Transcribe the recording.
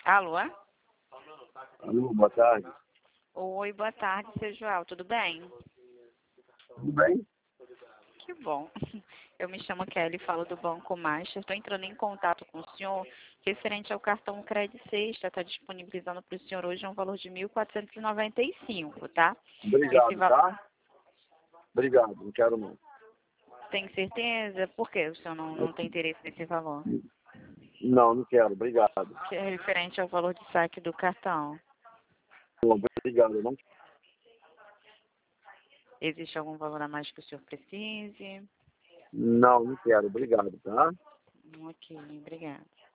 Alô? Alô, boa tarde. Oi, boa tarde, seu Joel, tudo bem? Tudo bem? Que bom. Eu me chamo Kelly, falo do Banco Master. Estou entrando em contato com o senhor referente ao cartão Crédito Sexta. Está disponibilizando para o senhor hoje um valor de 1.495, tá? Esse Obrigado, valor. tá? Obrigado, não quero não. Tem certeza? Por que o senhor não tem interesse nesse valor? Não, não quero, obrigado. Que é referente ao valor de saque do cartão. Obrigado, eu não Existe algum valor a mais que o senhor precise? Não, não quero, obrigado, tá? Ok, obrigada.